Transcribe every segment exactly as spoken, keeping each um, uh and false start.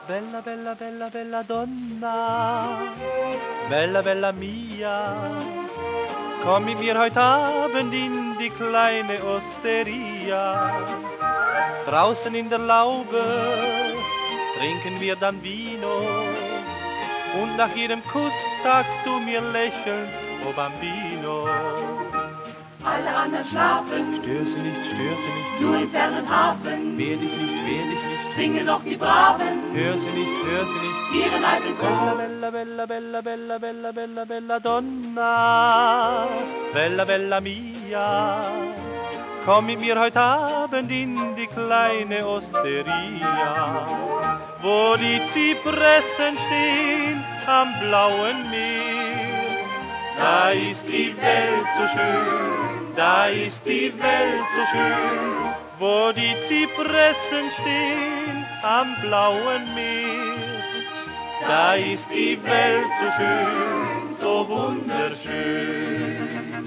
Bella, bella, bella, bella donna, bella, bella mia, komm mit mir heute Abend in die kleine Osteria. Draußen in der Laube trinken wir dann Vino und nach jedem Kuss sagst du mir lächelnd, oh Bambino. Alle anderen schlafen, Stör sie nicht, stör sie nicht, nur im fernen Hafen. wehr dich nicht, wehr dich nicht, Singen doch die Braven, hör sie nicht, hör sie nicht. ihren alten Chor. Bella, bella, bella, bella, bella, bella, bella donna, bella, bella mia, komm mit mir heute Abend in die kleine Osteria, wo die Zypressen stehen am blauen Meer. Da ist die Welt so schön, da ist die Welt so schön, wo die Zypressen stehen am blauen Meer. Da ist die Welt so schön, so wunderschön.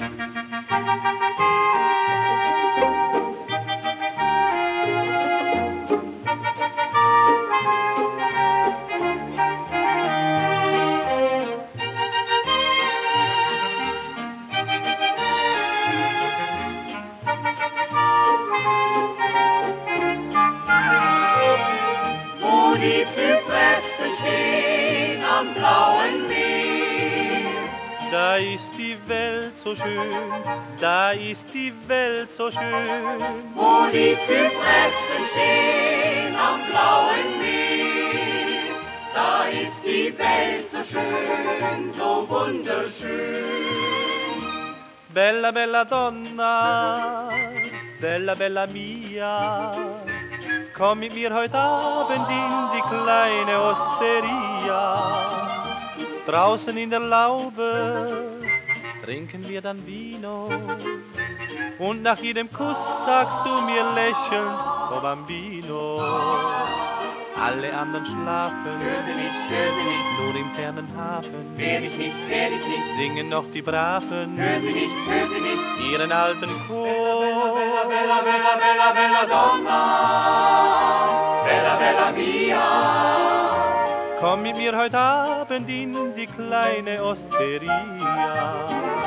Wo die Zypressen stehen am blauen Meer. Da ist die Welt so schön, da ist die Welt so schön. Wo die Zypressen stehen am blauen Meer. Da ist die Welt so schön, so wunderschön. Bella, bella donna, bella, bella mia, komm mit mir heute Abend in die kleine Osteria. Draußen in der Laube trinken wir dann Vino und nach jedem Kuss sagst du mir lächelnd, oh Bambino. Alle anderen schlafen, Hör sie nicht, hör sie nicht, nur im fernen Hafen wehr dich nicht, wehr dich nicht. singen noch die Braven Hör sie nicht, hör sie nicht. ihren alten Chor. Bella, bella, bella, bella, bella donna, bella, bella mia. Komm mit mir heute Abend in die kleine Osteria.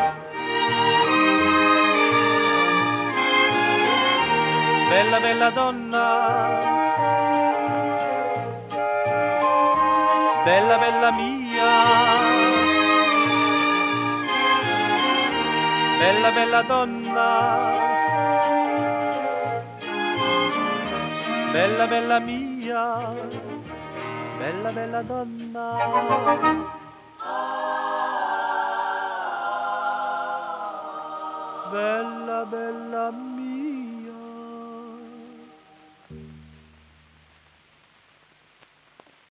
Bella, bella donna, bella, bella mia, bella, bella donna, bella, bella mia, bella, bella donna. Bella, bella mia.